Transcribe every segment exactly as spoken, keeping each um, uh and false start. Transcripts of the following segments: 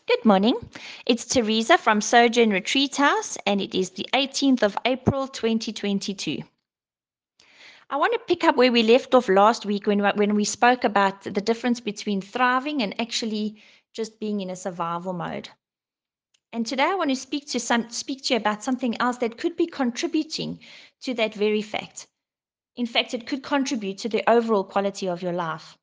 Good morning. It's Teresa from Sojourn Retreat House, and it is the eighteenth of April twenty twenty-two. I want to pick up where we left off last week when, when we spoke about the difference between thriving and actually just being in a survival mode. And today I want to speak to some speak to you about something else that could be contributing to that very fact. In fact, it could contribute to the overall quality of your life.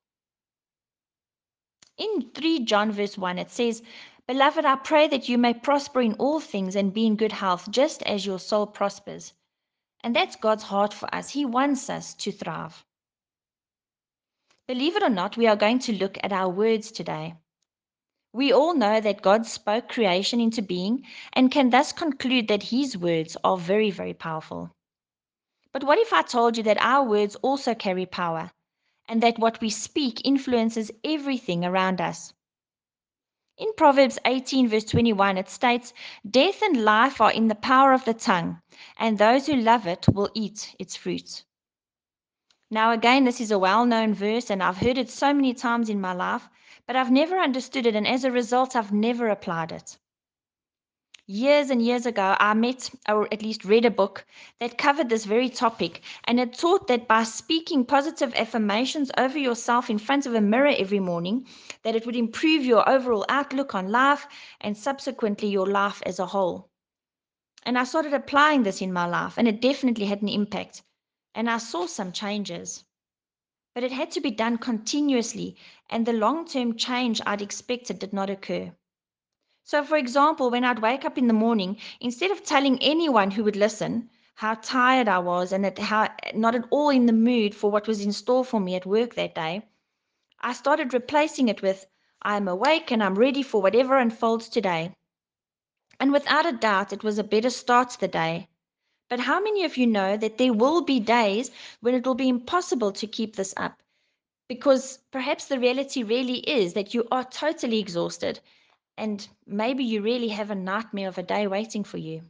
In three John verse one, it says, Beloved, I pray that you may prosper in all things and be in good health, just as your soul prospers. And that's God's heart for us. He wants us to thrive. Believe it or not, we are going to look at our words today. We all know that God spoke creation into being and can thus conclude that his words are very, very powerful. But what if I told you that our words also carry power and that what we speak influences everything around us? In Proverbs eighteen, verse twenty-one, it states, Death and life are in the power of the tongue, and those who love it will eat its fruit. Now, again, this is a well known verse, and I've heard it so many times in my life, but I've never understood it, and as a result, I've never applied it. Years and years ago, I met, or at least read a book that covered this very topic, and it taught that by speaking positive affirmations over yourself in front of a mirror every morning, that it would improve your overall outlook on life and subsequently your life as a whole. And I started applying this in my life, and it definitely had an impact, and I saw some changes. But it had to be done continuously, and the long-term change I'd expected did not occur. So, for example, when I'd wake up in the morning, instead of telling anyone who would listen how tired I was and that how not at all in the mood for what was in store for me at work that day, I started replacing it with, I am awake and I'm ready for whatever unfolds today. And without a doubt, it was a better start to the day. But how many of you know that there will be days when it will be impossible to keep this up? Because perhaps the reality really is that you are totally exhausted and maybe you really have a nightmare of a day waiting for you.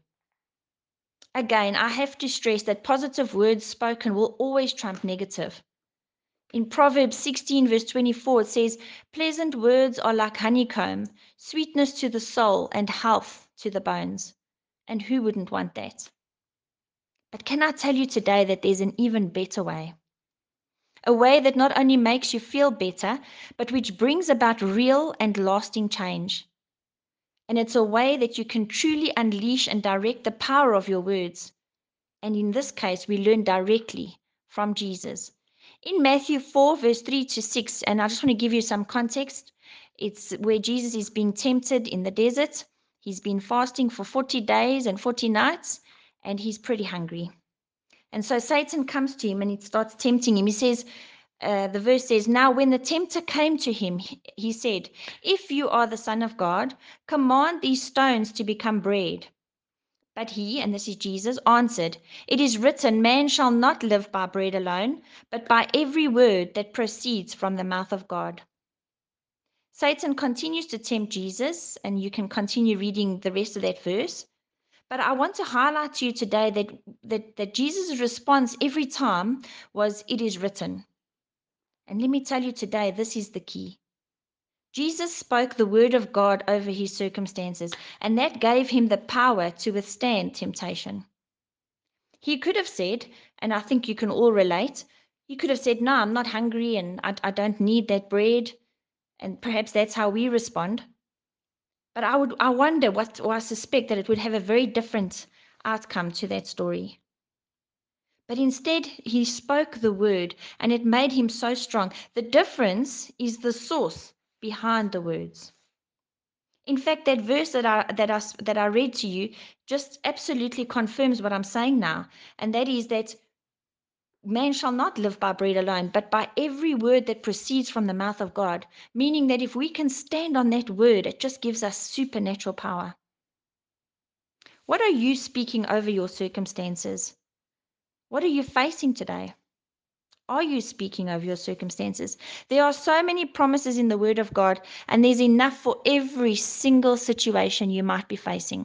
Again, I have to stress that positive words spoken will always trump negative. In Proverbs sixteen, verse twenty-four, it says, Pleasant words are like honeycomb, sweetness to the soul and health to the bones. And who wouldn't want that? But can I tell you today that there's an even better way? A way that not only makes you feel better, but which brings about real and lasting change. And it's a way that you can truly unleash and direct the power of your words. And in this case, we learn directly from Jesus. In Matthew four, verse three to six, and I just want to give you some context. It's where Jesus is being tempted in the desert. He's been fasting for forty days and forty nights, and he's pretty hungry. And so Satan comes to him and he starts tempting him. He says, uh, the verse says, Now when the tempter came to him, he said, If you are the Son of God, command these stones to become bread. But he, and this is Jesus, answered, It is written, Man shall not live by bread alone, but by every word that proceeds from the mouth of God. Satan continues to tempt Jesus, and you can continue reading the rest of that verse. But I want to highlight to you today that, that, that Jesus' response every time was, It is written. And let me tell you today, this is the key. Jesus spoke the word of God over his circumstances, and that gave him the power to withstand temptation. He could have said, and I think you can all relate, he could have said, No, I'm not hungry and I, I don't need that bread. And perhaps that's how we respond. But I would I wonder what, or I suspect that it would have a very different outcome to that story. But instead, he spoke the word, and it made him so strong. The difference is the source behind the words. In fact, that verse that I, that, I, that I read to you just absolutely confirms what I'm saying now, and that is that man shall not live by bread alone, but by every word that proceeds from the mouth of God, meaning that if we can stand on that word, it just gives us supernatural power. What are you speaking over your circumstances? What are you facing today? Are you speaking over your circumstances? There are so many promises in the Word of God, and there's enough for every single situation you might be facing.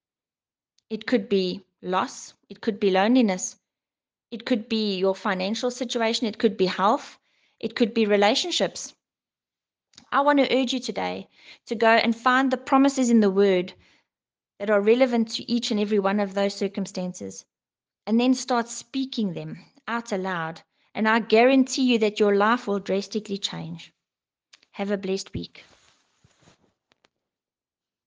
It could be loss, it could be loneliness, it could be your financial situation, it could be health, it could be relationships. I want to urge you today to go and find the promises in the Word that are relevant to each and every one of those circumstances, and then start speaking them out aloud. And I guarantee you that your life will drastically change. Have a blessed week.